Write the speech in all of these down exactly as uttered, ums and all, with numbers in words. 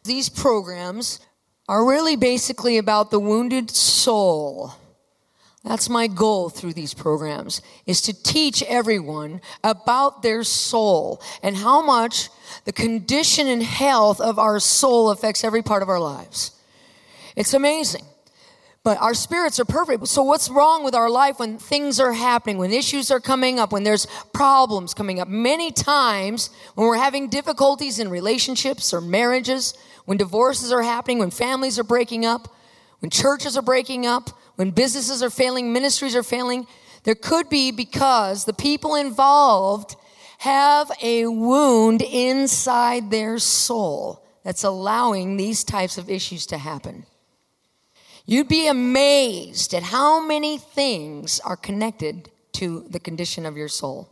These programs are really basically about the wounded soul. That's my goal through these programs, is to teach everyone about their soul and how much the condition and health of our soul affects every part of our lives. It's amazing. But our spirits are perfect. So what's wrong with our life when things are happening, when issues are coming up, when there's problems coming up? Many times when we're having difficulties in relationships or marriages, when divorces are happening, when families are breaking up, when churches are breaking up, when businesses are failing, ministries are failing, there could be because the people involved have a wound inside their soul that's allowing these types of issues to happen. You'd be amazed at how many things are connected to the condition of your soul.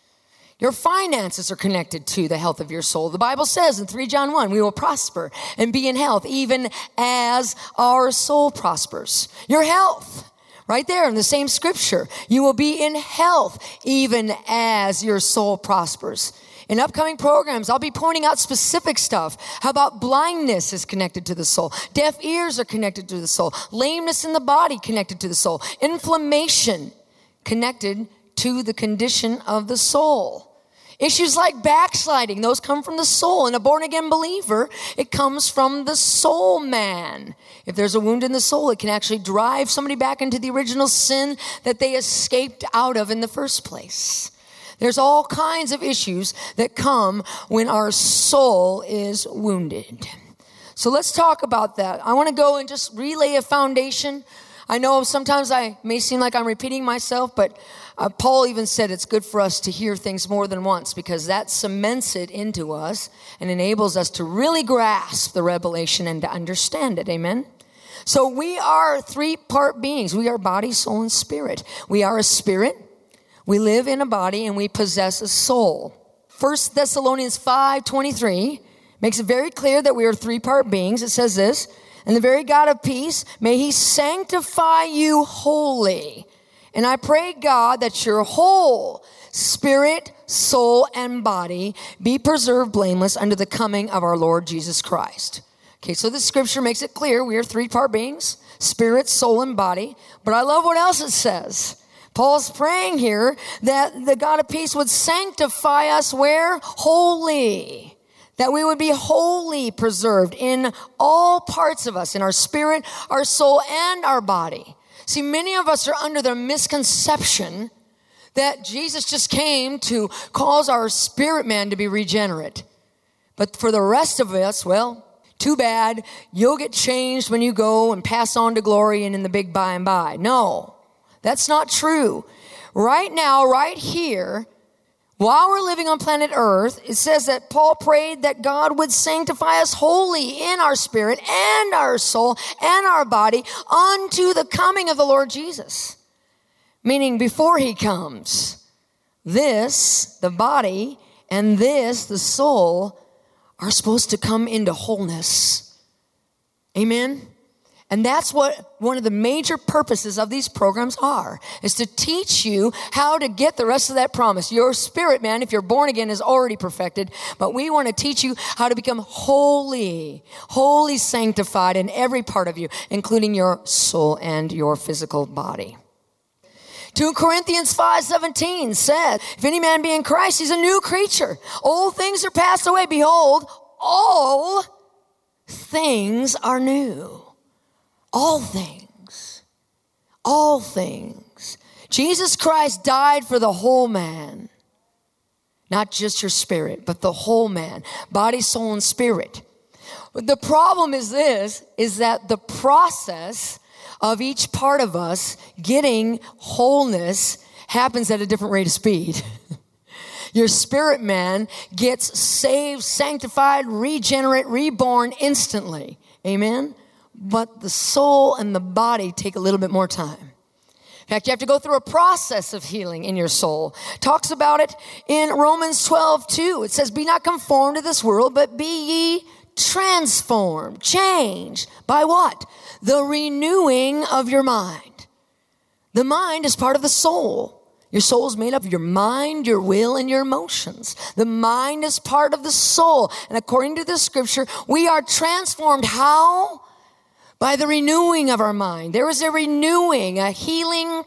Your finances are connected to the health of your soul. The Bible says in three John one, we will prosper and be in health even as our soul prospers. Your health, right there in the same scripture, you will be in health even as your soul prospers. In upcoming programs, I'll be pointing out specific stuff. How about blindness is connected to the soul? Deaf ears are connected to the soul. Lameness in the body connected to the soul. Inflammation connected to the condition of the soul. Issues like backsliding, those come from the soul. In a born-again believer, it comes from the soul man. If there's a wound in the soul, it can actually drive somebody back into the original sin that they escaped out of in the first place. There's all kinds of issues that come when our soul is wounded. So let's talk about that. I want to go and just relay a foundation. I know sometimes I may seem like I'm repeating myself, but uh, Paul even said it's good for us to hear things more than once because that cements it into us and enables us to really grasp the revelation and to understand it. Amen? So we are three-part beings. We are body, soul, and spirit. We are a spirit. We live in a body and we possess a soul. First Thessalonians five twenty-three makes it very clear that we are three-part beings. It says this, and the very God of peace, may he sanctify you wholly. And I pray, God, that your whole spirit, soul, and body be preserved blameless unto the coming of our Lord Jesus Christ. Okay, so this scripture makes it clear we are three-part beings, spirit, soul, and body. But I love what else it says. Paul's praying here that the God of peace would sanctify us where? Holy. That we would be wholly preserved in all parts of us, in our spirit, our soul, and our body. See, many of us are under the misconception that Jesus just came to cause our spirit man to be regenerate. But for the rest of us, well, too bad. You'll get changed when you go and pass on to glory and in the big by and by. No. That's not true. Right now, right here, while we're living on planet Earth, it says that Paul prayed that God would sanctify us wholly in our spirit and our soul and our body unto the coming of the Lord Jesus. Meaning before he comes, this, the body, and this, the soul, are supposed to come into wholeness. Amen? And that's what one of the major purposes of these programs are, is to teach you how to get the rest of that promise. Your spirit, man, if you're born again, is already perfected. But we want to teach you how to become holy, wholly sanctified in every part of you, including your soul and your physical body. Second Corinthians five seventeen said, if any man be in Christ, he's a new creature. Old things are passed away. Behold, all things are new. All things, all things. Jesus Christ died for the whole man, not just your spirit, but the whole man, body, soul, and spirit. But the problem is this, is that the process of each part of us getting wholeness happens at a different rate of speed. Your spirit man gets saved, sanctified, regenerate, reborn instantly. Amen? But the soul and the body take a little bit more time. In fact, you have to go through a process of healing in your soul. Talks about it in Romans twelve two. It says, be not conformed to this world, but be ye transformed, changed. By what? The renewing of your mind. The mind is part of the soul. Your soul is made up of your mind, your will, and your emotions. The mind is part of the soul. And according to the scripture, we are transformed. How? By the renewing of our mind. There is a renewing, a healing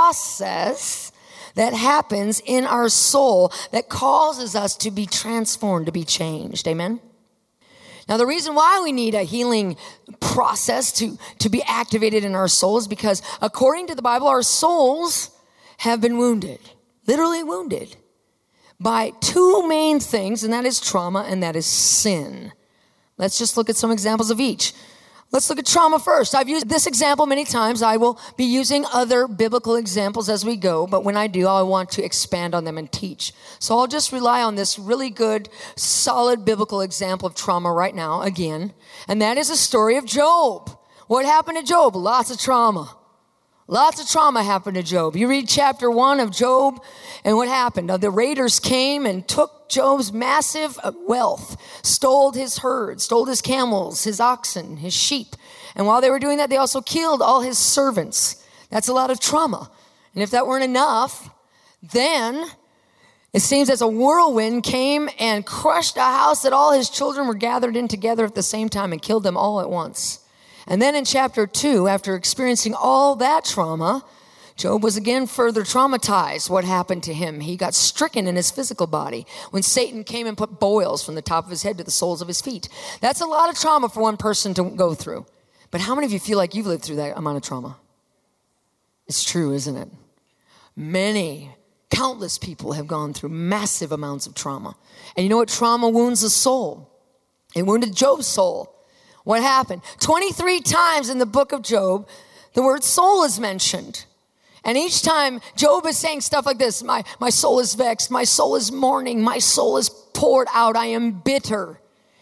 process that happens in our soul that causes us to be transformed, to be changed. Amen? Now, the reason why we need a healing process to, to be activated in our souls is because according to the Bible, our souls have been wounded, literally wounded, by two main things, and that is trauma and that is sin. Let's just look at some examples of each. Let's look at trauma first. I've used this example many times. I will be using other biblical examples as we go, but when I do, I want to expand on them and teach. So I'll just rely on this really good, solid biblical example of trauma right now, again, and that is the story of Job. What happened to Job? Lots of trauma. Lots of trauma happened to Job. You read chapter one of Job, and what happened? The raiders came and took Job's massive wealth, stole his herd, stole his camels, his oxen, his sheep. And while they were doing that, they also killed all his servants. That's a lot of trauma. And if that weren't enough, then it seems as a whirlwind came and crushed a house that all his children were gathered in together at the same time and killed them all at once. And then in chapter two, after experiencing all that trauma, Job was again further traumatized. What happened to him? He got stricken in his physical body when Satan came and put boils from the top of his head to the soles of his feet. That's a lot of trauma for one person to go through. But how many of you feel like you've lived through that amount of trauma? It's true, isn't it? Many, countless people have gone through massive amounts of trauma. And you know what? Trauma wounds the soul. It wounded Job's soul. What happened? twenty-three times in the book of Job, the word soul is mentioned. And each time Job is saying stuff like this, my, my soul is vexed, my soul is mourning, my soul is poured out, I am bitter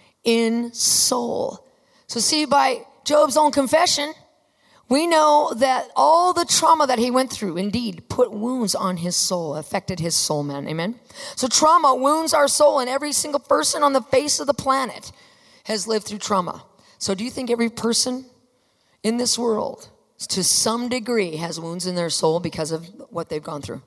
in soul. So see, by Job's own confession, we know that all the trauma that he went through indeed put wounds on his soul, affected his soul, man. Amen? So trauma wounds our soul, and every single person on the face of the planet has lived through trauma. So do you think every person in this world, to some degree, has wounds in their soul because of what they've gone through?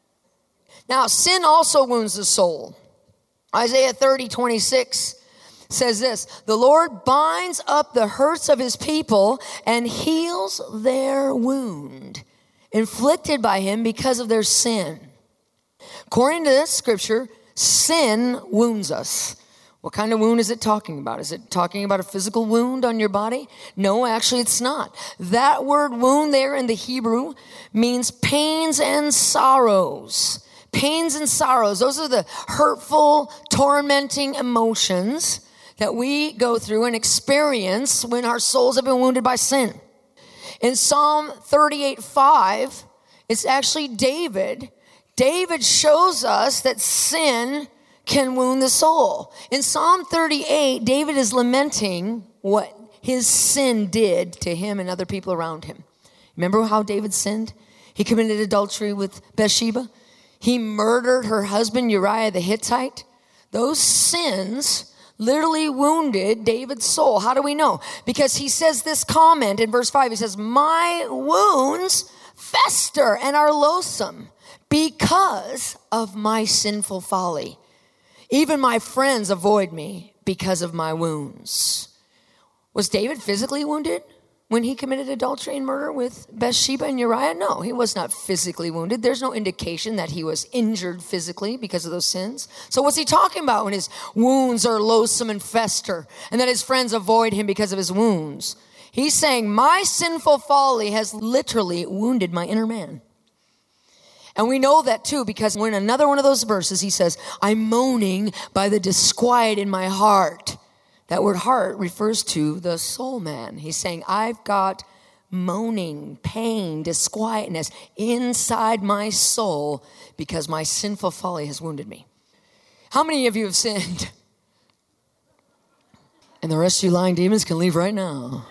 Now, sin also wounds the soul. Isaiah thirty, twenty-six says this, the Lord binds up the hurts of his people and heals their wound, inflicted by him because of their sin. According to this scripture, sin wounds us. What kind of wound is it talking about? Is it talking about a physical wound on your body? No, actually it's not. That word wound there in the Hebrew means pains and sorrows. Pains and sorrows. Those are the hurtful, tormenting emotions that we go through and experience when our souls have been wounded by sin. In Psalm thirty-eight, five, it's actually David. David shows us that sin can wound the soul. In Psalm thirty-eight, David is lamenting what his sin did to him and other people around him. Remember how David sinned? He committed adultery with Bathsheba. He murdered her husband, Uriah the Hittite. Those sins literally wounded David's soul. How do we know? Because he says this comment in verse five. He says, my wounds fester and are loathsome because of my sinful folly. Even my friends avoid me because of my wounds. Was David physically wounded when he committed adultery and murder with Bathsheba and Uriah? No, he was not physically wounded. There's no indication that he was injured physically because of those sins. So what's he talking about when his wounds are loathsome and fester and that his friends avoid him because of his wounds? He's saying, my sinful folly has literally wounded my inner man. And we know that too, because when another one of those verses, he says, I'm moaning by the disquiet in my heart. That word heart refers to the soul man. He's saying, I've got moaning, pain, disquietness inside my soul because my sinful folly has wounded me. How many of you have sinned? And the rest of you lying demons can leave right now.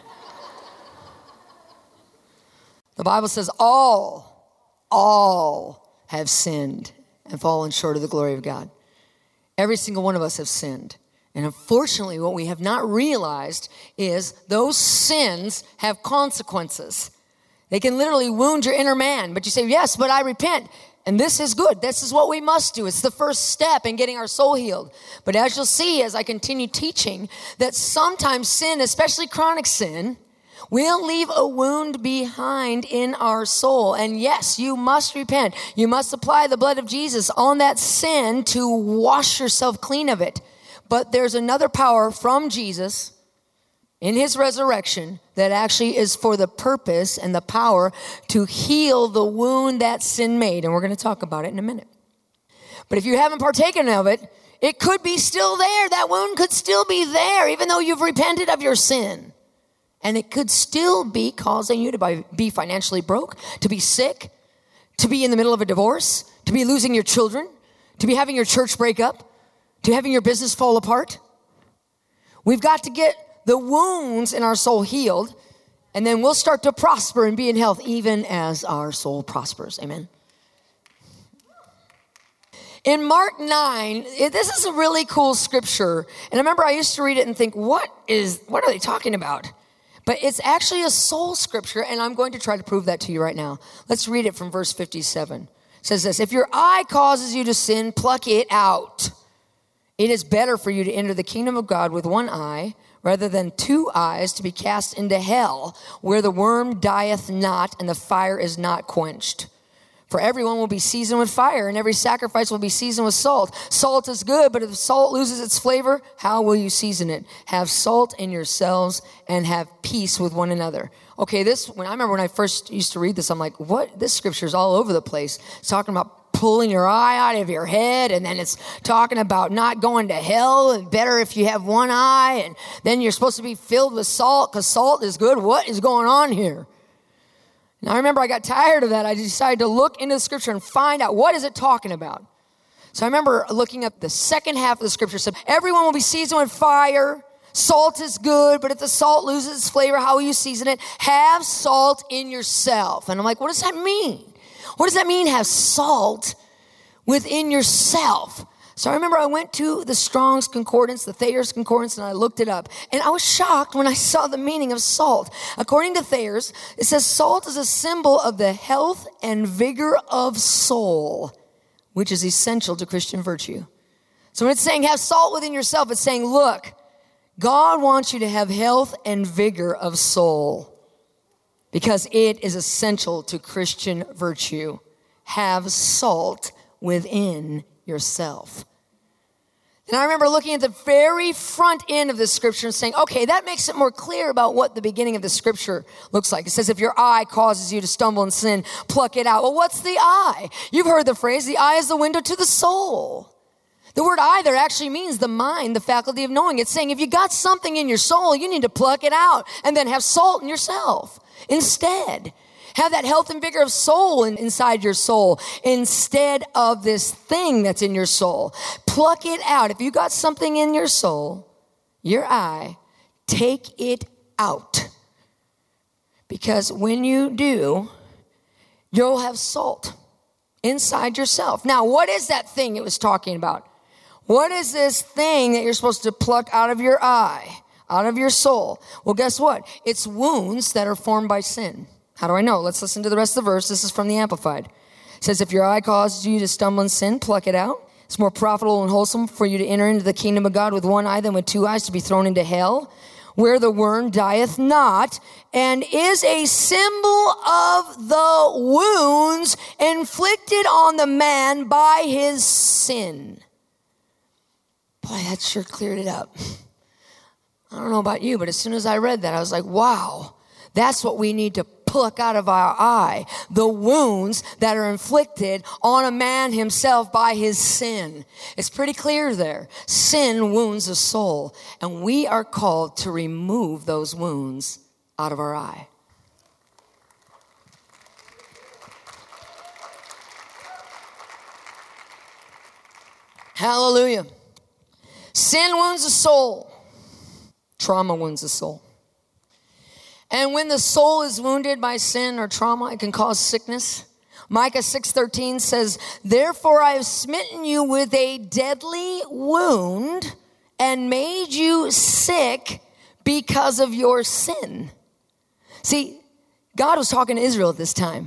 The Bible says all All have sinned and fallen short of the glory of God. Every single one of us have sinned. And unfortunately, what we have not realized is those sins have consequences. They can literally wound your inner man. But you say, yes, but I repent. And this is good. This is what we must do. It's the first step in getting our soul healed. But as you'll see as I continue teaching, that sometimes sin, especially chronic sin, will leave a wound behind in our soul. And yes, you must repent. You must apply the blood of Jesus on that sin to wash yourself clean of it. But there's another power from Jesus in his resurrection that actually is for the purpose and the power to heal the wound that sin made. And we're going to talk about it in a minute. But if you haven't partaken of it, it could be still there. That wound could still be there, even though you've repented of your sin. And it could still be causing you to be financially broke, to be sick, to be in the middle of a divorce, to be losing your children, to be having your church break up, to having your business fall apart. We've got to get the wounds in our soul healed, and then we'll start to prosper and be in health even as our soul prospers. Amen. In Mark nine, this is a really cool scripture. And I remember I used to read it and think, what is, what are they talking about? But it's actually a soul scripture, and I'm going to try to prove that to you right now. Let's read it from verse fifty-seven. It says this, if your eye causes you to sin, pluck it out. It is better for you to enter the kingdom of God with one eye rather than two eyes to be cast into hell, where the worm dieth not and the fire is not quenched. For everyone will be seasoned with fire, and every sacrifice will be seasoned with salt. Salt is good, but if salt loses its flavor, how will you season it? Have salt in yourselves and have peace with one another. Okay, this, when I remember when I first used to read this, I'm like, what? This scripture is all over the place. It's talking about pulling your eye out of your head, and then it's talking about not going to hell, and better if you have one eye, and then you're supposed to be filled with salt because salt is good. What is going on here? And I remember I got tired of that. I decided to look into the scripture and find out what is it talking about. So I remember looking up the second half of the scripture. It said, everyone will be seasoned with fire. Salt is good, but if the salt loses its flavor, how will you season it? Have salt in yourself. And I'm like, what does that mean? What does that mean, have salt within yourself? So I remember I went to the Strong's Concordance, the Thayer's Concordance, and I looked it up. And I was shocked when I saw the meaning of salt. According to Thayer's, it says salt is a symbol of the health and vigor of soul, which is essential to Christian virtue. So when it's saying have salt within yourself, it's saying, look, God wants you to have health and vigor of soul, because it is essential to Christian virtue. Have salt within yourself. And I remember looking at the very front end of this scripture and saying, okay, that makes it more clear about what the beginning of the scripture looks like. It says, if your eye causes you to stumble and sin, pluck it out. Well, what's the eye? You've heard the phrase, the eye is the window to the soul. The word eye there actually means the mind, the faculty of knowing. It's saying if you got something in your soul, you need to pluck it out and then have salt in yourself. Instead, have that health and vigor of soul in, inside your soul instead of this thing that's in your soul. Pluck it out. If you got something in your soul, your eye, take it out. Because when you do, you'll have salt inside yourself. Now, what is that thing it was talking about? What is this thing that you're supposed to pluck out of your eye? Out of your soul. Well, guess what? It's wounds that are formed by sin. How do I know? Let's listen to the rest of the verse. This is from the Amplified. It says, if your eye causes you to stumble in sin, pluck it out. It's more profitable and wholesome for you to enter into the kingdom of God with one eye than with two eyes to be thrown into hell, where the worm dieth not, and is a symbol of the wounds inflicted on the man by his sin. Boy, that sure cleared it up. I don't know about you, but as soon as I read that, I was like, wow, that's what we need to pluck out of our eye. The wounds that are inflicted on a man himself by his sin. It's pretty clear there. Sin wounds a soul, and we are called to remove those wounds out of our eye. Hallelujah. Sin wounds the soul. Trauma wounds the soul. And when the soul is wounded by sin or trauma, it can cause sickness. Micah six thirteen says, therefore I have smitten you with a deadly wound and made you sick because of your sin. See, God was talking to Israel at this time.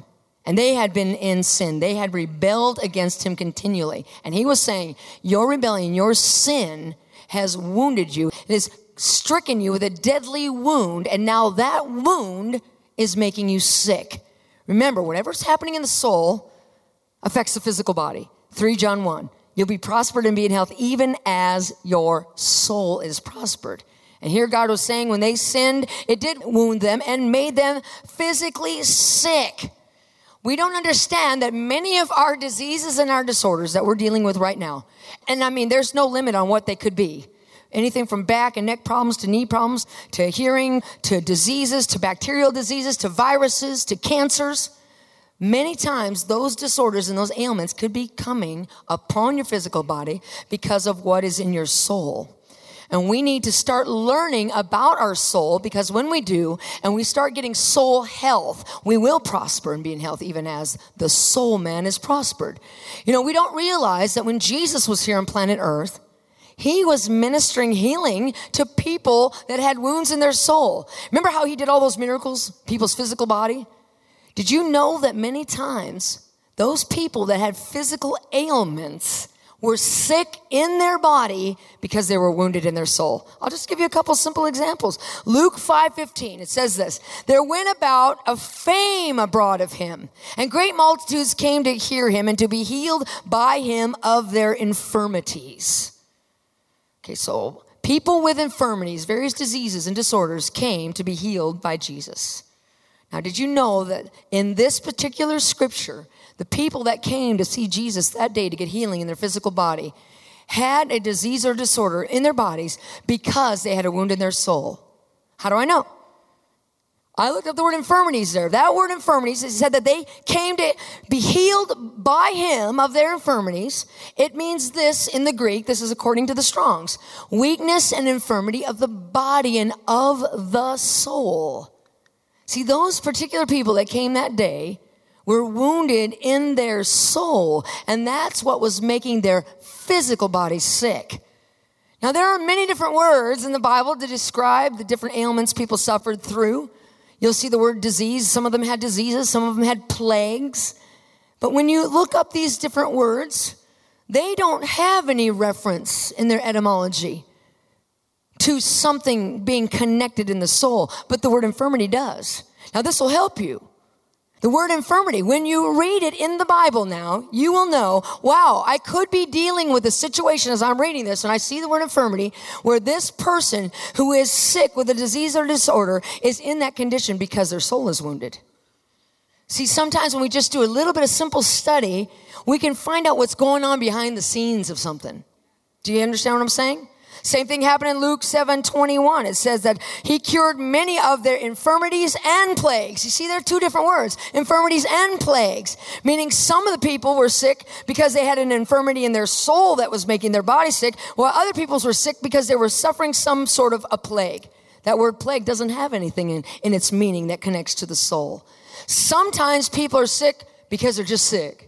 And they had been in sin. They had rebelled against him continually. And he was saying, your rebellion, your sin has wounded you. It has stricken you with a deadly wound. And now that wound is making you sick. Remember, whatever's happening in the soul affects the physical body. three John one. You'll be prospered and be in health even as your soul is prospered. And here God was saying when they sinned, it did wound them and made them physically sick. We don't understand that many of our diseases and our disorders that we're dealing with right now, and I mean, there's no limit on what they could be. Anything from back and neck problems to knee problems to hearing to diseases to bacterial diseases to viruses to cancers. Many times those disorders and those ailments could be coming upon your physical body because of what is in your soul. And we need to start learning about our soul, because when we do and we start getting soul health, we will prosper and be in health even as the soul man is prospered. You know, we don't realize that when Jesus was here on planet Earth, he was ministering healing to people that had wounds in their soul. Remember how he did all those miracles, people's physical body? Did you know that many times those people that had physical ailments were sick in their body because they were wounded in their soul? I'll just give you a couple simple examples. Luke five fifteen, it says this, there went about a fame abroad of him, and great multitudes came to hear him and to be healed by him of their infirmities. Okay, so people with infirmities, various diseases and disorders came to be healed by Jesus. Now, did you know that in this particular scripture, the people that came to see Jesus that day to get healing in their physical body had a disease or disorder in their bodies because they had a wound in their soul? How do I know? I looked up the word infirmities there. That word infirmities, it said that they came to be healed by him of their infirmities. It means this in the Greek, this is according to the Strong's, weakness and infirmity of the body and of the soul. See, those particular people that came that day were wounded in their soul, and that's what was making their physical body sick. Now, there are many different words in the Bible to describe the different ailments people suffered through. You'll see the word disease. Some of them had diseases. Some of them had plagues. But when you look up these different words, they don't have any reference in their etymology to something being connected in the soul, but the word infirmity does. Now, this will help you. The word infirmity, when you read it in the Bible now, you will know, wow, I could be dealing with a situation as I'm reading this, and I see the word infirmity, where this person who is sick with a disease or disorder is in that condition because their soul is wounded. See, sometimes when we just do a little bit of simple study, we can find out what's going on behind the scenes of something. Do you understand what I'm saying? Same thing happened in Luke seven twenty-one. It says that he cured many of their infirmities and plagues. You see, there are two different words, infirmities and plagues, meaning some of the people were sick because they had an infirmity in their soul that was making their body sick, while other people were sick because they were suffering some sort of a plague. That word plague doesn't have anything in, in its meaning that connects to the soul. Sometimes people are sick because they're just sick.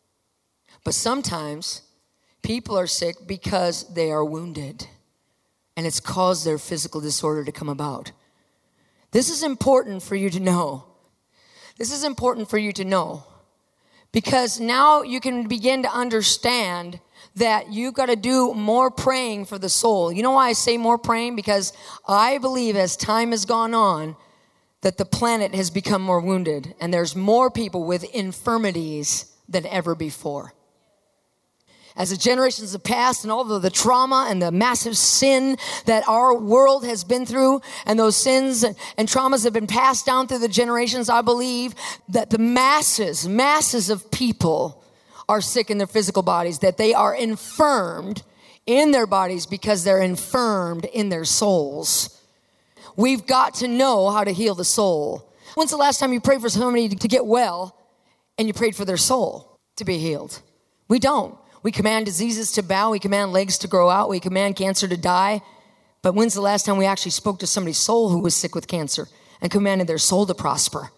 But sometimes people are sick because they are wounded, and it's caused their physical disorder to come about. This is important for you to know. This is important for you to know because now you can begin to understand that you've got to do more praying for the soul. You know why I say more praying? Because I believe as time has gone on that the planet has become more wounded and there's more people with infirmities than ever before. As the generations have passed and all of the trauma and the massive sin that our world has been through, and those sins and, and traumas have been passed down through the generations, I believe that the masses, masses of people are sick in their physical bodies, that they are infirmed in their bodies because they're infirmed in their souls. We've got to know how to heal the soul. When's the last time you prayed for somebody to get well and you prayed for their soul to be healed? We don't. We command diseases to bow. We command legs to grow out. We command cancer to die. But when's the last time we actually spoke to somebody's soul who was sick with cancer and commanded their soul to prosper?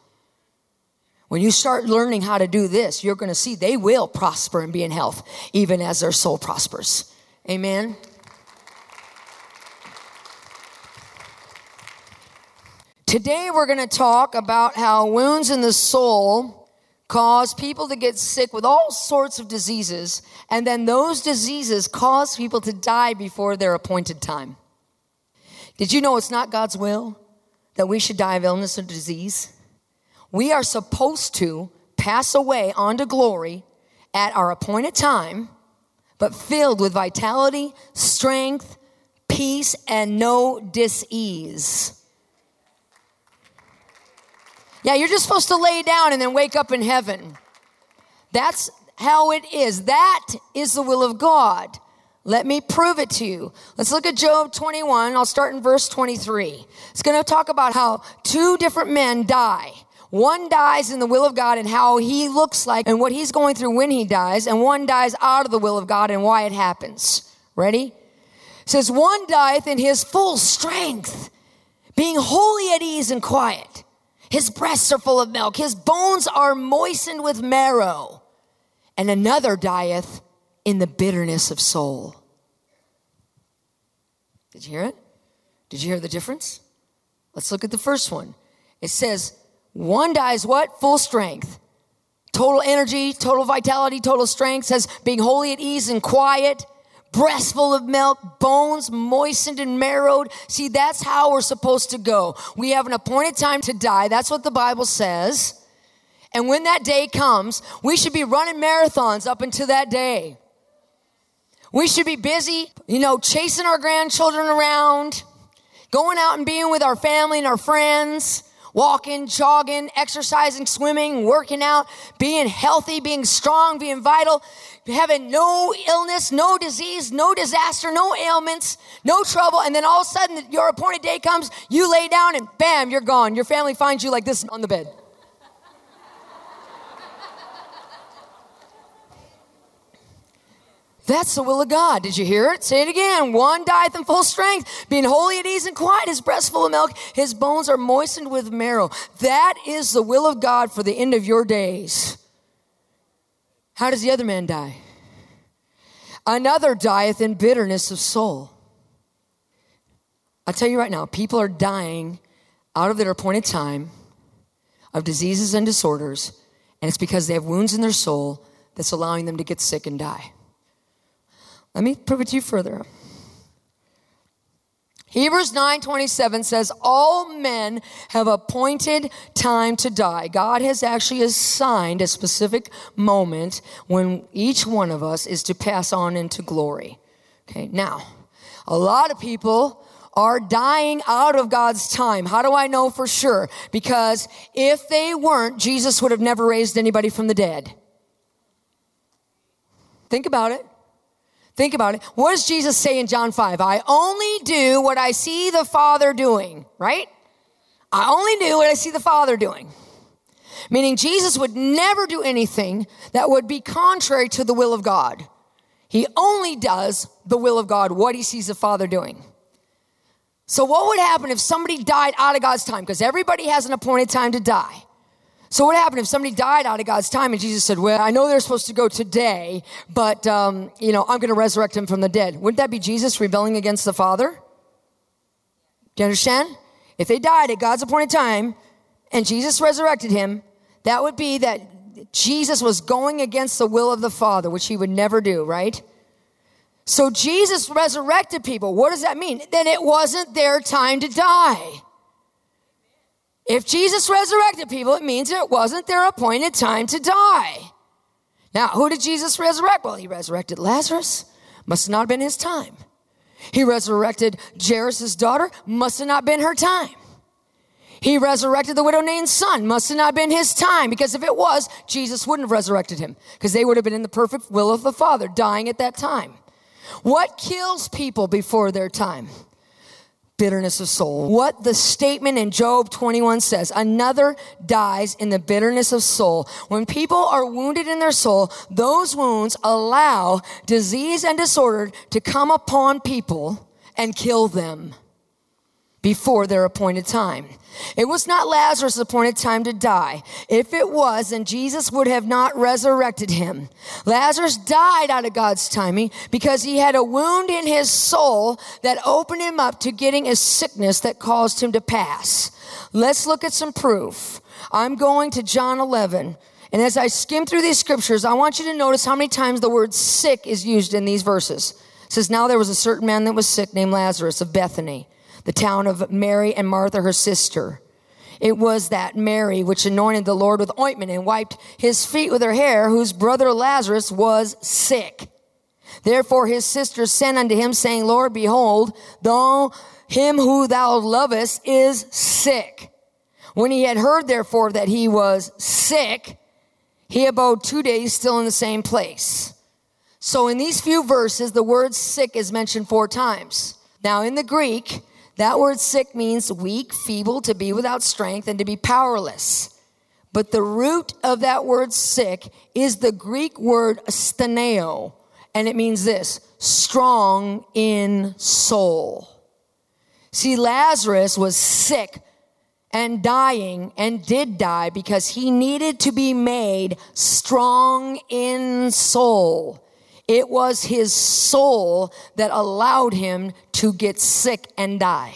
When you start learning how to do this, you're going to see they will prosper and be in health, even as their soul prospers. Amen. Today we're going to talk about how wounds in the soul cause people to get sick with all sorts of diseases, and then those diseases cause people to die before their appointed time. Did you know it's not God's will that we should die of illness or disease? We are supposed to pass away on to glory at our appointed time, but filled with vitality, strength, peace, and no dis-ease. Yeah, you're just supposed to lay down and then wake up in heaven. That's how it is. That is the will of God. Let me prove it to you. Let's look at Job twenty-one. I'll start in verse twenty-three. It's going to talk about how two different men die. One dies in the will of God and how he looks like and what he's going through when he dies, and one dies out of the will of God and why it happens. Ready? It says, one dieth in his full strength, being wholly at ease and quiet. His breasts are full of milk. His bones are moistened with marrow. And another dieth in the bitterness of soul. Did you hear it? Did you hear the difference? Let's look at the first one. It says, one dies what? Full strength. Total energy, total vitality, total strength. Says being wholly at ease and quiet. Breasts full of milk, bones moistened and marrowed. See, that's how we're supposed to go. We have an appointed time to die. That's what the Bible says. And when that day comes, we should be running marathons up until that day. We should be busy, you know, chasing our grandchildren around, going out and being with our family and our friends, walking, jogging, exercising, swimming, working out, being healthy, being strong, being vital, having no illness, no disease, no disaster, no ailments, no trouble. And then all of a sudden your appointed day comes, you lay down and bam, you're gone. Your family finds you like this on the bed. That's the will of God. Did you hear it? Say it again. One dieth in full strength, being wholly at ease and quiet, his breast full of milk, his bones are moistened with marrow. That is the will of God for the end of your days. How does the other man die? Another dieth in bitterness of soul. I'll tell you right now, people are dying out of their appointed time of diseases and disorders, and it's because they have wounds in their soul that's allowing them to get sick and die. Let me prove it to you further. Hebrews nine twenty-seven says, all men have appointed time to die. God has actually assigned a specific moment when each one of us is to pass on into glory. Okay, now, a lot of people are dying out of God's time. How do I know for sure? Because if they weren't, Jesus would have never raised anybody from the dead. Think about it. Think about it. What does Jesus say in John five? I only do what I see the Father doing, right? I only do what I see the Father doing. Meaning Jesus would never do anything that would be contrary to the will of God. He only does the will of God, what he sees the Father doing. So what would happen if somebody died out of God's time? Because everybody has an appointed time to die. So what happened if somebody died out of God's time and Jesus said, well, I know they're supposed to go today, but, um, you know, I'm going to resurrect him from the dead. Wouldn't that be Jesus rebelling against the Father? Do you understand? If they died at God's appointed time and Jesus resurrected him, that would be that Jesus was going against the will of the Father, which he would never do, right? So Jesus resurrected people. What does that mean? Then it wasn't their time to die. If Jesus resurrected people, it means it wasn't their appointed time to die. Now, who did Jesus resurrect? Well, he resurrected Lazarus. Must not have been his time. He resurrected Jairus' daughter. Must have not been her time. He resurrected the widow Nain's son. Must have not been his time. Because if it was, Jesus wouldn't have resurrected him. Because they would have been in the perfect will of the Father, dying at that time. What kills people before their time? Bitterness of soul. What the statement in Job twenty-one says, another dies in the bitterness of soul. When people are wounded in their soul, those wounds allow disease and disorder to come upon people and kill them before their appointed time. It was not Lazarus' appointed time to die. If it was, then Jesus would have not resurrected him. Lazarus died out of God's timing because he had a wound in his soul that opened him up to getting a sickness that caused him to pass. Let's look at some proof. I'm going to John eleven, And as I skim through these scriptures, I want you to notice how many times the word sick is used in these verses. It says, now there was a certain man that was sick named Lazarus of Bethany, the town of Mary and Martha, her sister. It was that Mary which anointed the Lord with ointment and wiped his feet with her hair, whose brother Lazarus was sick. Therefore his sisters sent unto him, saying, Lord, behold, thou, him who thou lovest is sick. When he had heard, therefore, that he was sick, he abode two days still in the same place. So in these few verses, the word sick is mentioned four times. Now in the Greek, that word sick means weak, feeble, to be without strength, and to be powerless. But the root of that word sick is the Greek word steneo, and it means this, strong in soul. See, Lazarus was sick and dying and did die because he needed to be made strong in soul. It was his soul that allowed him to get sick and die.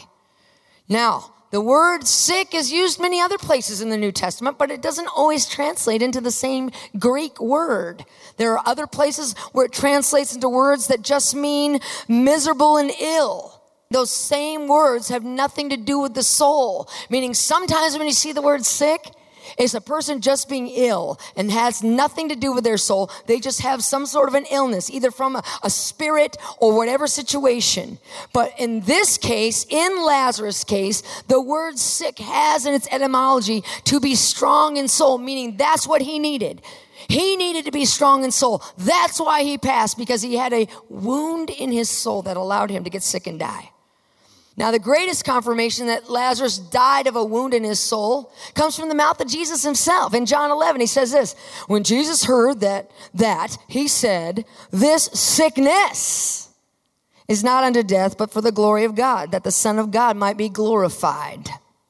Now, the word sick is used many other places in the New Testament, but it doesn't always translate into the same Greek word. There are other places where it translates into words that just mean miserable and ill. Those same words have nothing to do with the soul. Meaning sometimes when you see the word sick, it's a person just being ill and has nothing to do with their soul. They just have some sort of an illness, either from a, a spirit or whatever situation. But in this case, in Lazarus' case, the word sick has in its etymology to be strong in soul, meaning that's what he needed. He needed to be strong in soul. That's why he passed, because he had a wound in his soul that allowed him to get sick and die. Now, the greatest confirmation that Lazarus died of a wound in his soul comes from the mouth of Jesus himself. In John eleven, he says this, when Jesus heard that, that, he said, this sickness is not unto death, but for the glory of God, that the Son of God might be glorified.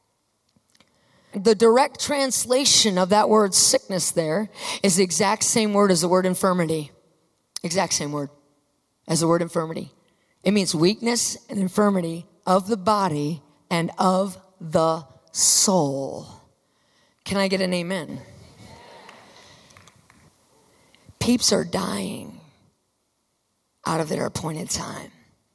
The direct translation of that word sickness there is the exact same word as the word infirmity. Exact same word as the word infirmity. It means weakness and infirmity of the body and of the soul. Can I get an amen? Peeps are dying out of their appointed time.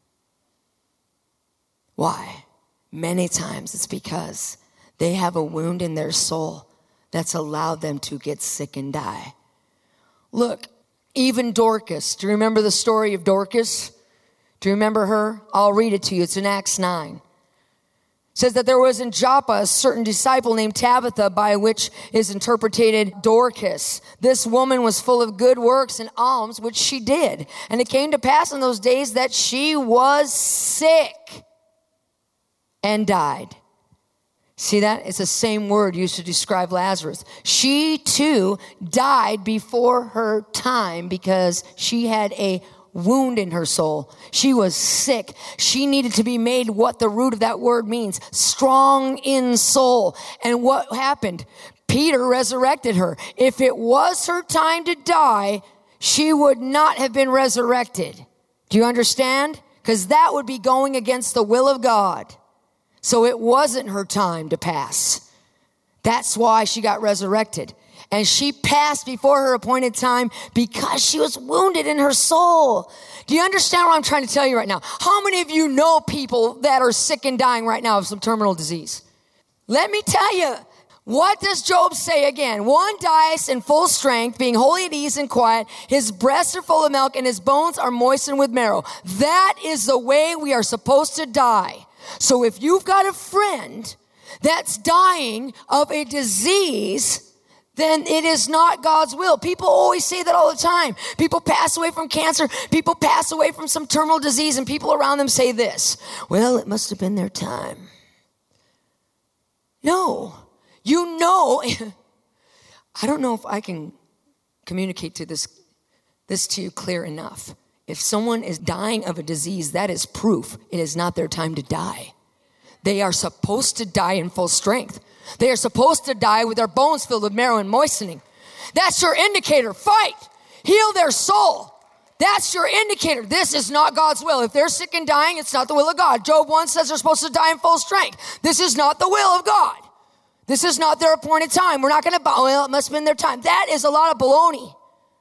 Why? Many times it's because they have a wound in their soul that's allowed them to get sick and die. Look, even Dorcas. Do you remember the story of Dorcas? Do you remember her? I'll read it to you. It's in Acts nine. It says that there was in Joppa a certain disciple named Tabitha, by which is interpreted Dorcas. This woman was full of good works and alms, which she did. And it came to pass in those days that she was sick and died. See that? It's the same word used to describe Lazarus. She too died before her time because she had a wound in her soul. She was sick. She needed to be made what the root of that word means, strong in soul. And what happened? Peter resurrected her. If it was her time to die, she would not have been resurrected. Do you understand? Because that would be going against the will of God. So it wasn't her time to pass. That's why she got resurrected. And she passed before her appointed time because she was wounded in her soul. Do you understand what I'm trying to tell you right now? How many of you know people that are sick and dying right now of some terminal disease? Let me tell you, what does Job say again? One dies in full strength, being wholly at ease and quiet. His breasts are full of milk and his bones are moistened with marrow. That is the way we are supposed to die. So if you've got a friend that's dying of a disease, then it is not God's will. People always say that all the time. People pass away from cancer. People pass away from some terminal disease, and people around them say this, well, it must have been their time. No, you know, I don't know if I can communicate to this, this to you clear enough. If someone is dying of a disease, that is proof it is not their time to die. They are supposed to die in full strength. They are supposed to die with their bones filled with marrow and moistening. That's your indicator. Fight. Heal their soul. That's your indicator. This is not God's will. If they're sick and dying, it's not the will of God. Job one says they're supposed to die in full strength. This is not the will of God. This is not their appointed time. We're not going to bow. Well, it must have been their time. That is a lot of baloney.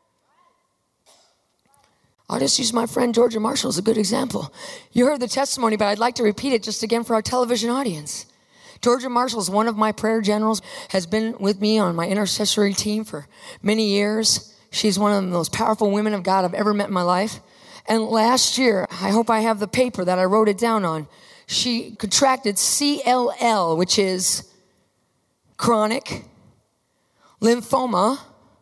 I'll just use my friend Georgia Marshall as a good example. You heard the testimony, but I'd like to repeat it just again for our television audience. Georgia Marshall is one of my prayer generals, has been with me on my intercessory team for many years. She's one of the most powerful women of God I've ever met in my life. And last year, I hope I have the paper that I wrote it down on, she contracted C L L, which is chronic lymphoma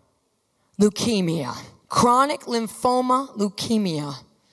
leukemia. Chronic lymphoma leukemia.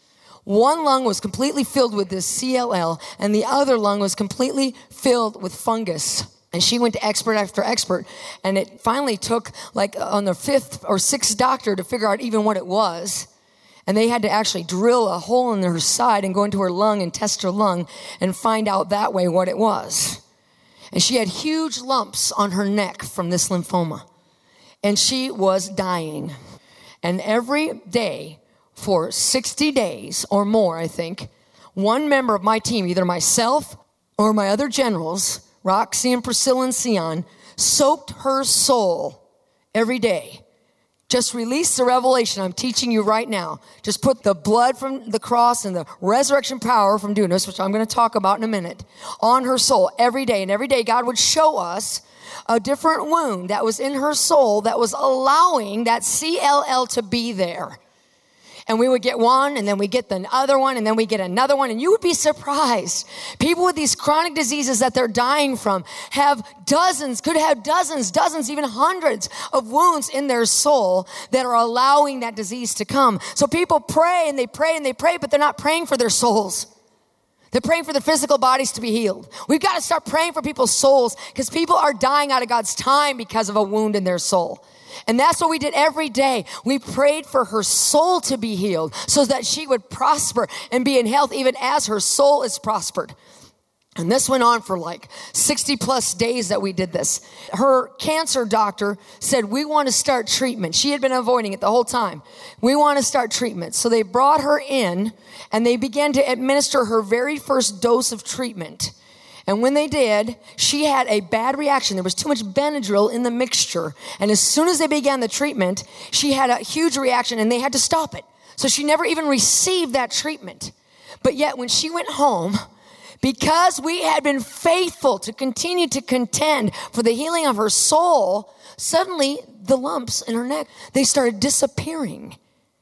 One lung was completely filled with this C L L, and the other lung was completely filled with fungus. And she went to expert after expert, and it finally took like on the fifth or sixth doctor to figure out even what it was. And they had to actually drill a hole in her side and go into her lung and test her lung and find out that way what it was. And she had huge lumps on her neck from this lymphoma. And she was dying. And every day for sixty days or more, I think, one member of my team, either myself or my other generals, Roxy and Priscilla and Sion, soaked her soul every day. Just release the revelation I'm teaching you right now. Just put the blood from the cross and the resurrection power from doing this, which I'm going to talk about in a minute, on her soul every day. And every day God would show us a different wound that was in her soul that was allowing that C L L to be there. And we would get one, and then we get the other one, and then we get another one. And you would be surprised. People with these chronic diseases that they're dying from have dozens, could have dozens, dozens, even hundreds of wounds in their soul that are allowing that disease to come. So people pray and they pray and they pray, but they're not praying for their souls. They're praying for their physical bodies to be healed. We've got to start praying for people's souls because people are dying out of God's time because of a wound in their soul. And that's what we did every day. We prayed for her soul to be healed so that she would prosper and be in health even as her soul is prospered. And this went on for like sixty plus days that we did this. Her cancer doctor said, we want to start treatment. She had been avoiding it the whole time. We want to start treatment. So they brought her in and they began to administer her very first dose of treatment. And when they did, she had a bad reaction. There was too much Benadryl in the mixture. And as soon as they began the treatment, she had a huge reaction and they had to stop it. So she never even received that treatment. But yet when she went home, because we had been faithful to continue to contend for the healing of her soul, suddenly the lumps in her neck, they started disappearing.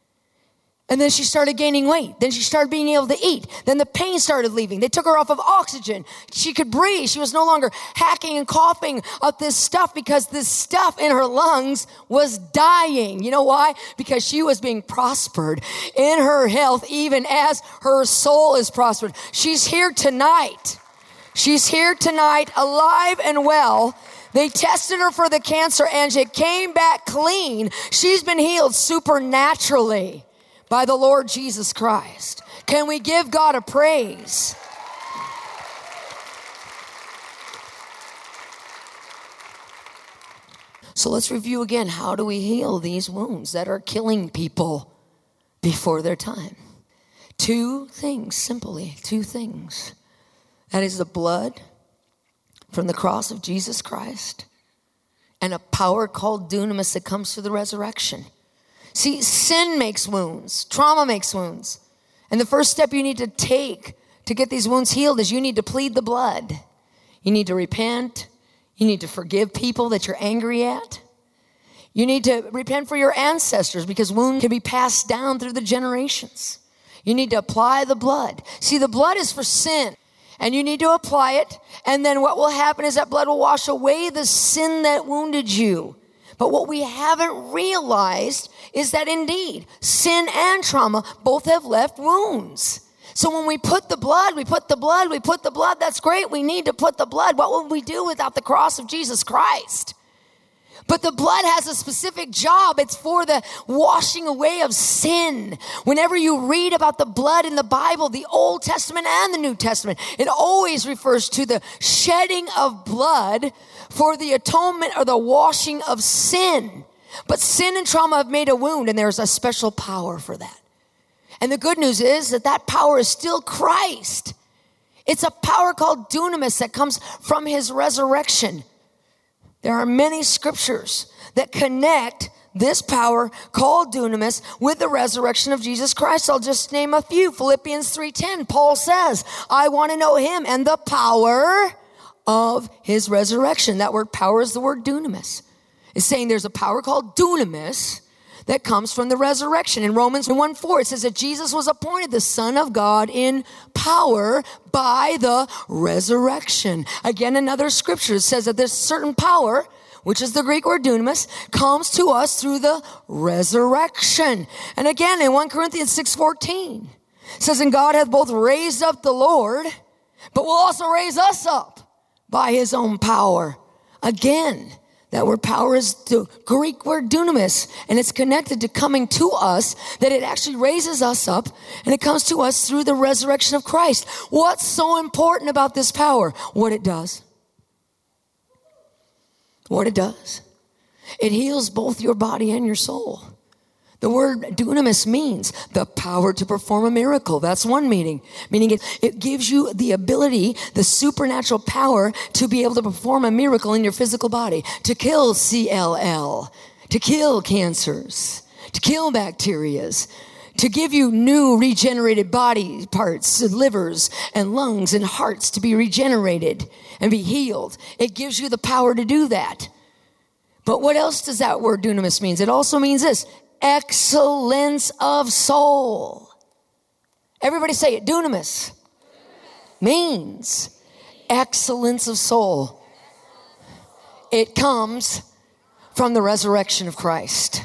And then she started gaining weight. Then she started being able to eat. Then the pain started leaving. They took her off of oxygen. She could breathe. She was no longer hacking and coughing up this stuff because this stuff in her lungs was dying. You know why? Because she was being prospered in her health even as her soul is prospered. She's here tonight. She's here tonight alive and well. They tested her for the cancer and she came back clean. She's been healed supernaturally by the Lord Jesus Christ. Can we give God a praise? So let's review again. How do we heal these wounds that are killing people before their time? Two things, simply, two things. That is the blood from the cross of Jesus Christ and a power called dunamis that comes through the resurrection. See, sin makes wounds. Trauma makes wounds. And the first step you need to take to get these wounds healed is you need to plead the blood. You need to repent. You need to forgive people that you're angry at. You need to repent for your ancestors because wounds can be passed down through the generations. You need to apply the blood. See, the blood is for sin. And you need to apply it. And then what will happen is that blood will wash away the sin that wounded you. But what we haven't realized is that indeed, sin and trauma both have left wounds. So when we put the blood, we put the blood, we put the blood, that's great. We need to put the blood. What would we do without the cross of Jesus Christ? But the blood has a specific job. It's for the washing away of sin. Whenever you read about the blood in the Bible, the Old Testament and the New Testament, it always refers to the shedding of blood for the atonement or the washing of sin. But sin and trauma have made a wound, and there's a special power for that. And the good news is that that power is still Christ. It's a power called dunamis that comes from his resurrection. There are many scriptures that connect this power called dunamis with the resurrection of Jesus Christ. I'll just name a few. Philippians three ten, Paul says, I want to know him and the power of his resurrection. That word power is the word dunamis. It's saying there's a power called dunamis that comes from the resurrection. In Romans one four, it says that Jesus was appointed the Son of God in power by the resurrection. Again, another scripture says that this certain power, which is the Greek word dunamis, comes to us through the resurrection. And again, in First Corinthians six fourteen, it says, and God hath both raised up the Lord, but will also raise us up by his own power. Again, that word power is the Greek word dunamis, and it's connected to coming to us, that it actually raises us up, and it comes to us through the resurrection of Christ. What's so important about this power? What it does. What it does. It heals both your body and your soul. The word dunamis means the power to perform a miracle. That's one meaning. Meaning it, it gives you the ability, the supernatural power to be able to perform a miracle in your physical body. To kill C L L, to kill cancers, to kill bacterias, to give you new regenerated body parts, livers and lungs and hearts to be regenerated and be healed. It gives you the power to do that. But what else does that word dunamis mean? It also means this. Excellence of soul. Everybody say it. Dunamis, dunamis means excellence of soul. It comes from the resurrection of Christ.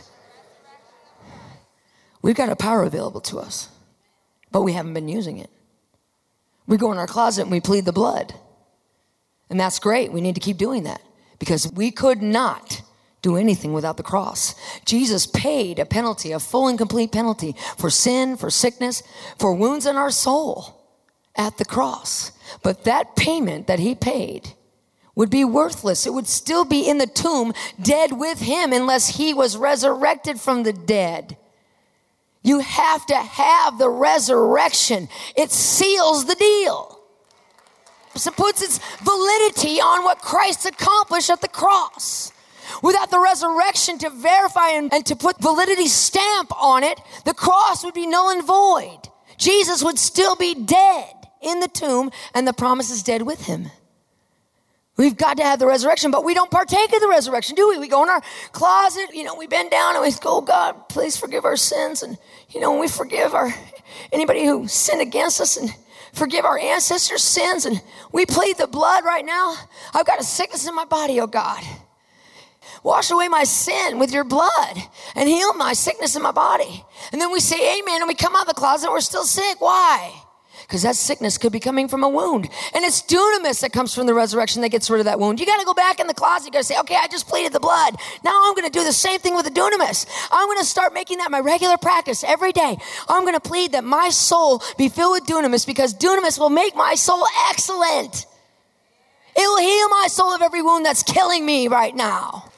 We've got a power available to us, but we haven't been using it. We go in our closet and we plead the blood. And that's great. We need to keep doing that because we could not do anything without the cross. Jesus paid a penalty, a full and complete penalty for sin, for sickness, for wounds in our soul at the cross. But that payment that he paid would be worthless. It would still be in the tomb, dead with him, unless he was resurrected from the dead. You have to have the resurrection. It seals the deal. It puts its validity on what Christ accomplished at the cross. Without the resurrection to verify and, and to put validity stamp on it, the cross would be null and void. Jesus would still be dead in the tomb, and the promise is dead with him. We've got to have the resurrection, but we don't partake of the resurrection, do we? We go in our closet, you know, we bend down and we go, oh God, please forgive our sins. And, you know, we forgive our anybody who sinned against us and forgive our ancestors' sins. And we plead the blood right now. I've got a sickness in my body, oh God. Wash away my sin with your blood and heal my sickness in my body. And then we say amen and we come out of the closet and we're still sick. Why? Because that sickness could be coming from a wound. And it's dunamis that comes from the resurrection that gets rid of that wound. You got to go back in the closet. You got to say, okay, I just pleaded the blood. Now I'm going to do the same thing with the dunamis. I'm going to start making that my regular practice every day. I'm going to plead that my soul be filled with dunamis because dunamis will make my soul excellent. It will heal my soul of every wound that's killing me right now.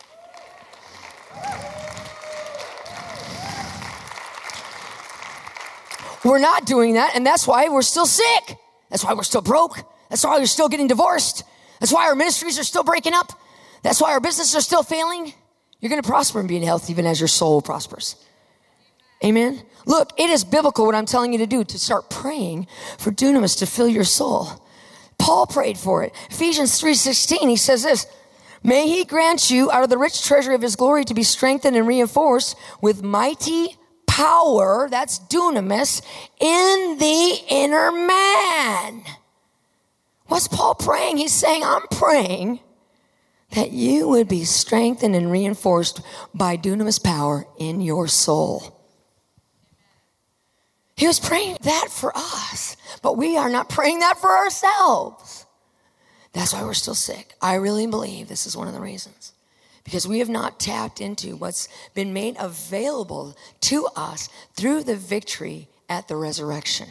We're not doing that, and that's why we're still sick. That's why we're still broke. That's why we're still getting divorced. That's why our ministries are still breaking up. That's why our businesses are still failing. You're going to prosper and be in health even as your soul prospers. Amen? Look, it is biblical what I'm telling you to do, to start praying for dunamis to fill your soul. Paul prayed for it. Ephesians three sixteen, he says this, may he grant you out of the rich treasury of his glory to be strengthened and reinforced with mighty power, that's dunamis, in the inner man. What's Paul praying? He's saying, I'm praying that you would be strengthened and reinforced by dunamis power in your soul. He was praying that for us, but we are not praying that for ourselves. That's why we're still sick. I really believe this is one of the reasons. Because we have not tapped into what's been made available to us through the victory at the resurrection.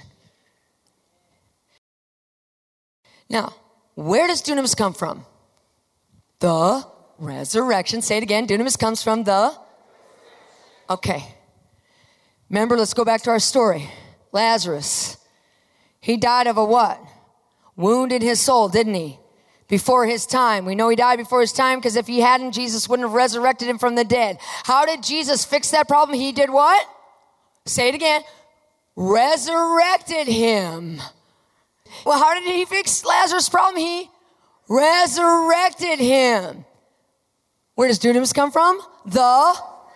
Now, where does dunamis come from? The resurrection. Say it again. Dunamis comes from the... Okay. Remember, let's go back to our story. Lazarus. He died of a what? Wound in his soul, didn't he? before his time. We know he died before his time because if he hadn't, Jesus wouldn't have resurrected him from the dead. How did Jesus fix that problem? He did what? Say it again. Resurrected him. Well, how did he fix Lazarus' problem? He resurrected him. Where does dunamis come from? The.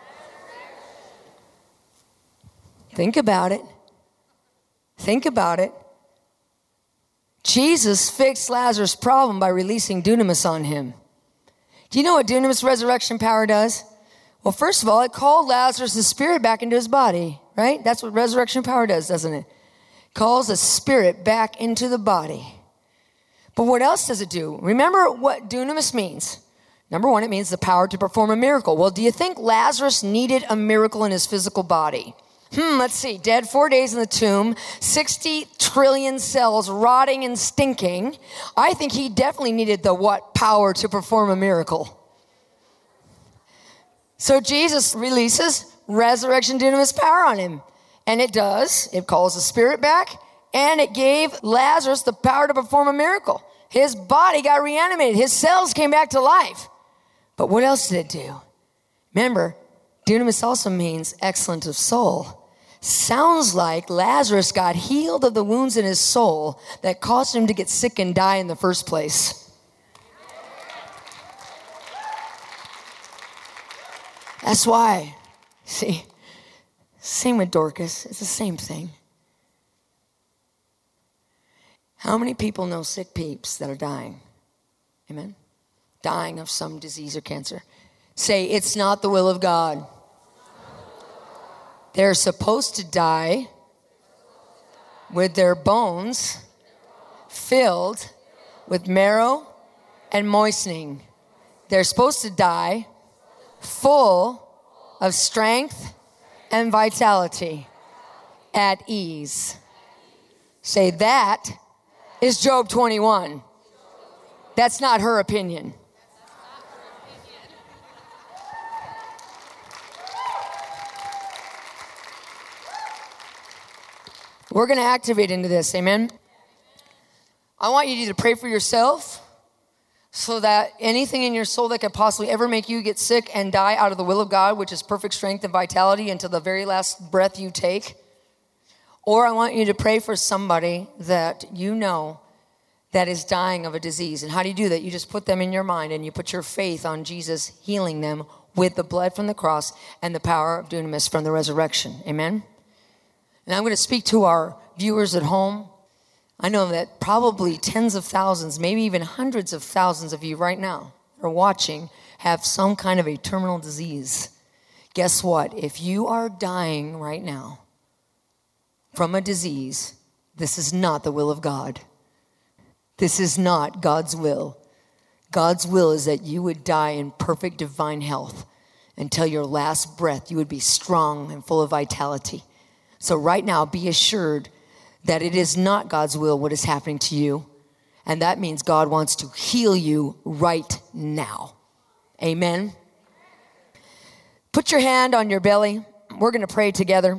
Think about it. Think about it. Jesus fixed Lazarus' problem by releasing dunamis on him. Do you know what dunamis resurrection power does? Well, first of all, it called Lazarus' spirit back into his body, right? That's what resurrection power does, doesn't it? It calls a spirit back into the body. But what else does it do? Remember what dunamis means. Number one, it means the power to perform a miracle. Well, do you think Lazarus needed a miracle in his physical body? Hmm, let's see. Dead four days in the tomb, sixty trillion cells rotting and stinking. I think he definitely needed the what? Power to perform a miracle. So Jesus releases resurrection dunamis power on him. And it does. It calls the spirit back. And it gave Lazarus the power to perform a miracle. His body got reanimated. His cells came back to life. But what else did it do? Remember, dunamis also means excellent of soul. Sounds like Lazarus got healed of the wounds in his soul that caused him to get sick and die in the first place. That's why, see, same with Dorcas. It's the same thing. How many people know sick peeps that are dying? Amen? Dying of some disease or cancer. Say, it's not the will of God. They're supposed to die with their bones filled with marrow and moistening. They're supposed to die full of strength and vitality, at ease. Say, that is Job twenty-one. That's not her opinion. We're going to activate into this, amen? I want you to pray for yourself so that anything in your soul that could possibly ever make you get sick and die out of the will of God, which is perfect strength and vitality until the very last breath you take. Or I want you to pray for somebody that you know that is dying of a disease. And how do you do that? You just put them in your mind and you put your faith on Jesus healing them with the blood from the cross and the power of dunamis from the resurrection. Amen? And I'm going to speak to our viewers at home. I know that probably tens of thousands, maybe even hundreds of thousands of you right now are watching have some kind of a terminal disease. Guess what? If you are dying right now from a disease, this is not the will of God. This is not God's will. God's will is that you would die in perfect divine health until your last breath. You would be strong and full of vitality. So right now, be assured that it is not God's will what is happening to you. And that means God wants to heal you right now. Amen. Put your hand on your belly. We're going to pray together.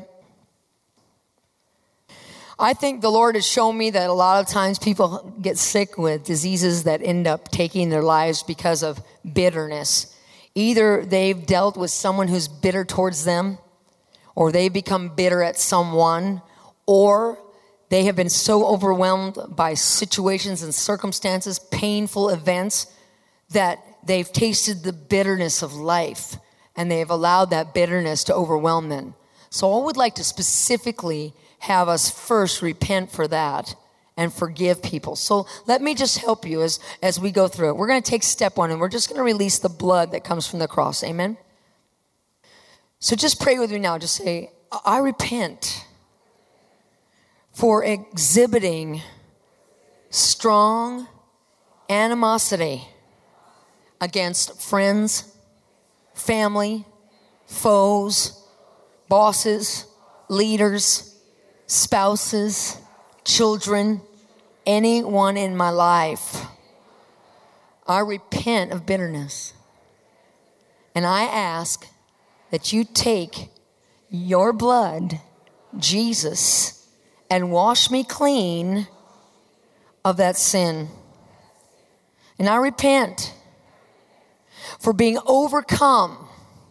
I think the Lord has shown me that a lot of times people get sick with diseases that end up taking their lives because of bitterness. Either they've dealt with someone who's bitter towards them, or they become bitter at someone, or they have been so overwhelmed by situations and circumstances, painful events, that they've tasted the bitterness of life, and they've allowed that bitterness to overwhelm them. So I would like to specifically have us first repent for that and forgive people. So let me just help you as, as we go through it. We're going to take step one, and we're just going to release the blood that comes from the cross. Amen? So just pray with me now. Just say, I repent for exhibiting strong animosity against friends, family, foes, bosses, leaders, spouses, children, anyone in my life. I repent of bitterness. And I ask that you take your blood, Jesus, and wash me clean of that sin. And I repent for being overcome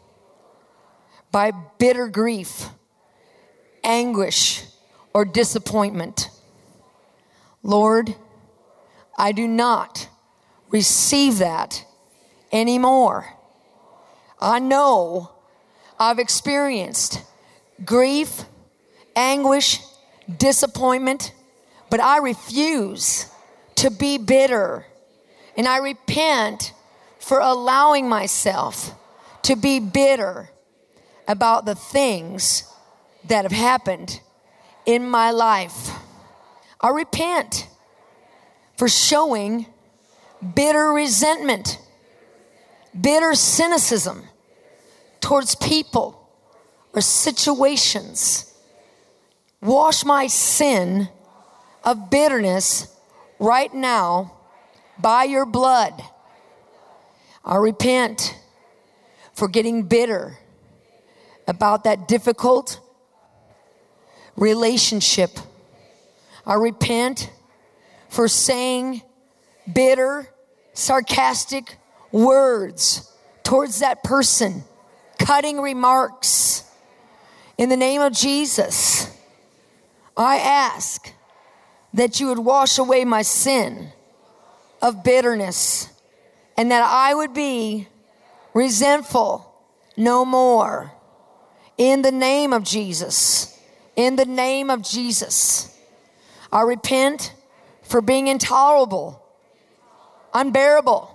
by bitter grief, anguish, or disappointment. Lord, I do not receive that anymore. I know I've experienced grief, anguish, disappointment, but I refuse to be bitter. And I repent for allowing myself to be bitter about the things that have happened in my life. I repent for showing bitter resentment, bitter cynicism towards people or situations. Wash my sin of bitterness right now by your blood. I repent for getting bitter about that difficult relationship. I repent for saying bitter, sarcastic words towards that person, cutting remarks. In the name of Jesus, I ask that you would wash away my sin of bitterness and that I would be resentful no more. In the name of Jesus, in the name of Jesus, I repent for being intolerable, unbearable,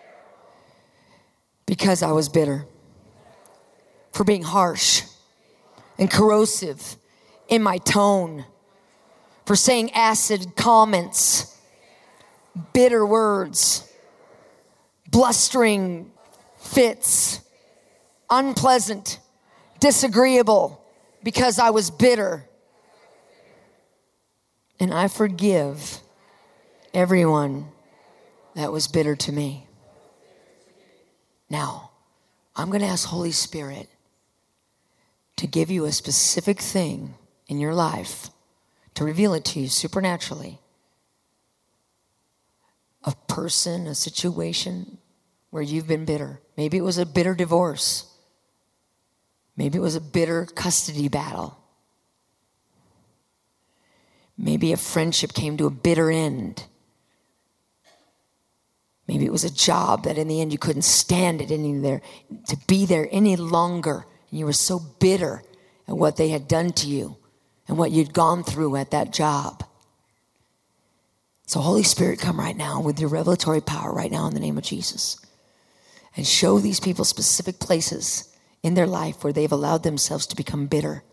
because I was bitter, for being harsh and corrosive in my tone, for saying acid comments, bitter words, blustering fits, unpleasant, disagreeable, because I was bitter. And I forgive everyone that was bitter to me. Now, I'm going to ask Holy Spirit to give you a specific thing in your life, to reveal it to you supernaturally. A person, a situation where you've been bitter. Maybe it was a bitter divorce. Maybe it was a bitter custody battle. Maybe a friendship came to a bitter end. Maybe it was a job that in the end you couldn't stand it any there, to be there any longer. And you were so bitter at what they had done to you and what you'd gone through at that job. So Holy Spirit, come right now with your revelatory power right now in the name of Jesus. And show these people specific places in their life where they've allowed themselves to become bitter.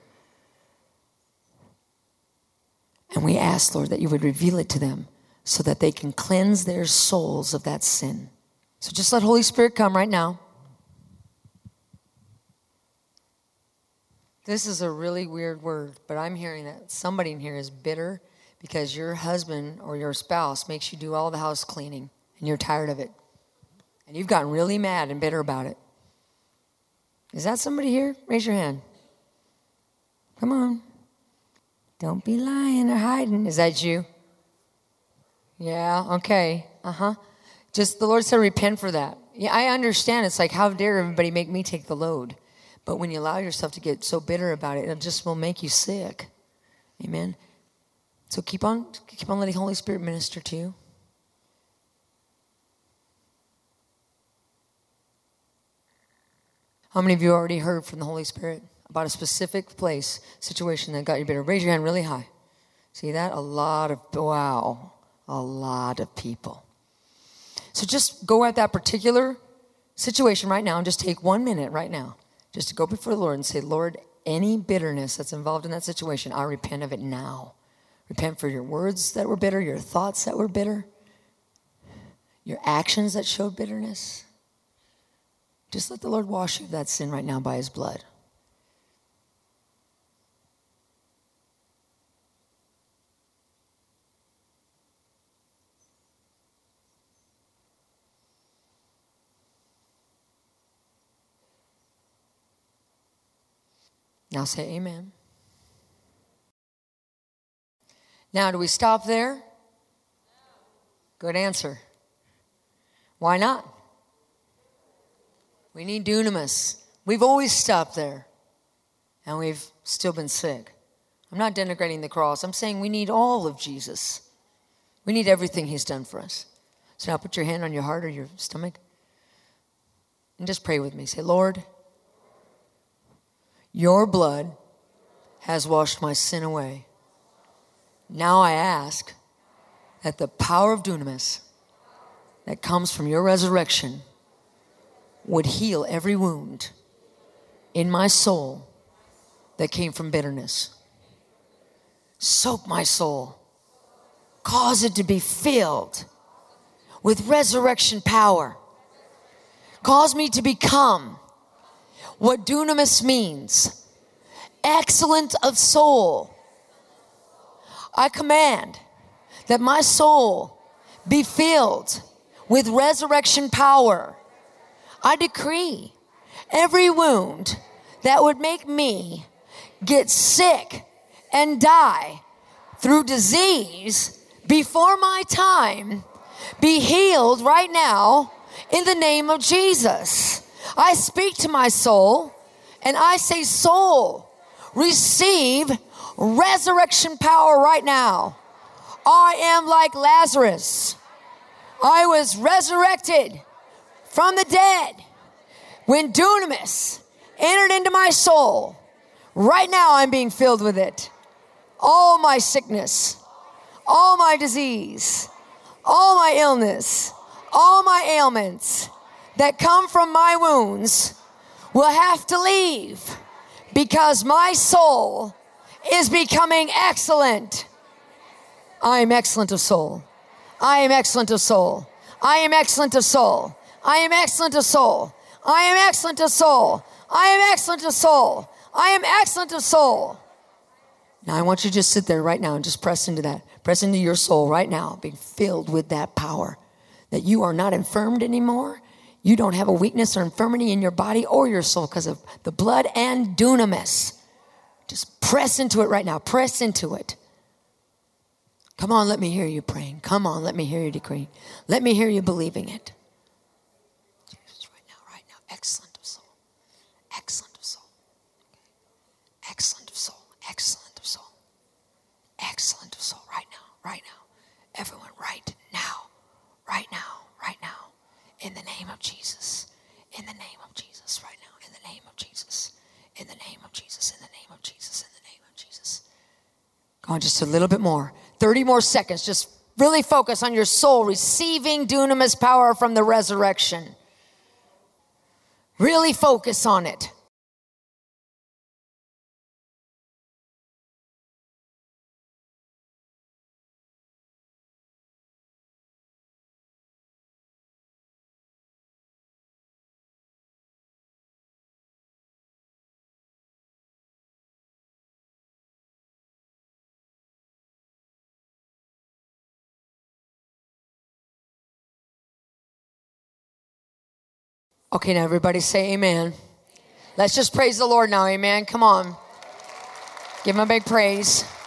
And we ask, Lord, that you would reveal it to them so that they can cleanse their souls of that sin. So just let Holy Spirit come right now. This is a really weird word, but I'm hearing that somebody in here is bitter because your husband or your spouse makes you do all the house cleaning and you're tired of it. And you've gotten really mad and bitter about it. Is that somebody here? Raise your hand. Come on. Don't be lying or hiding. Is that you? Yeah, okay. Uh-huh. Just the Lord said repent for that. Yeah, I understand. It's like, how dare everybody make me take the load? But when you allow yourself to get so bitter about it, it just will make you sick. Amen. So keep on, keep on letting Holy Spirit minister to you. How many of you already heard from the Holy Spirit about a specific place, situation that got you bitter? Raise your hand really high. See that? A lot of, wow, a lot of people. So just go at that particular situation right now and just take one minute right now just to go before the Lord and say, Lord, any bitterness that's involved in that situation, I repent of it now. Repent for your words that were bitter, your thoughts that were bitter, your actions that showed bitterness. Just let the Lord wash you of that sin right now by his blood. Now say amen. Now, do we stop there? Good answer. Why not? We need dunamis. We've always stopped there, and we've still been sick. I'm not denigrating the cross. I'm saying we need all of Jesus. We need everything he's done for us. So now put your hand on your heart or your stomach and just pray with me. Say, Lord, your blood has washed my sin away. Now I ask that the power of dunamis that comes from your resurrection would heal every wound in my soul that came from bitterness. Soak my soul. Cause it to be filled with resurrection power. Cause me to become what dunamis means. Excellent of soul. I command that my soul be filled with resurrection power. I decree every wound that would make me get sick and die through disease before my time be healed right now in the name of Jesus. I speak to my soul and I say, soul, receive resurrection power right now. I am like Lazarus. I was resurrected from the dead when dunamis entered into my soul. Right now I'm being filled with it. All my sickness, all my disease, all my illness, all my ailments that come from my wounds will have to leave because my soul is becoming excellent. I am excellent of soul. I am excellent of soul. I am excellent of soul. I am excellent of soul. I am excellent of soul. I am excellent of soul. I am excellent of soul. Now I want you to just sit there right now and just press into that. Press into your soul right now, being filled with that power. That you are not infirmed anymore. You don't have a weakness or infirmity in your body or your soul because of the blood and dunamis. Just press into it right now. Press into it. Come on, let me hear you praying. Come on, let me hear you decreeing. Let me hear you believing it. Jesus, right now, right now. Excellent of soul. Excellent of soul. Excellent of soul. Excellent of soul. Excellent of soul. Right now, right now. Everyone, right now. Right now, right now. In the name of Jesus. In the name of Jesus, right now. In the name of Jesus. In the name of Jesus. In the name of Jesus. In the name of Jesus. Go on, just a little bit more. thirty more seconds. Just really focus on your soul receiving dunamis power from the resurrection. Really focus on it. Okay, now everybody say amen. Let's just praise the Lord now, amen. Come on. Give him a big praise.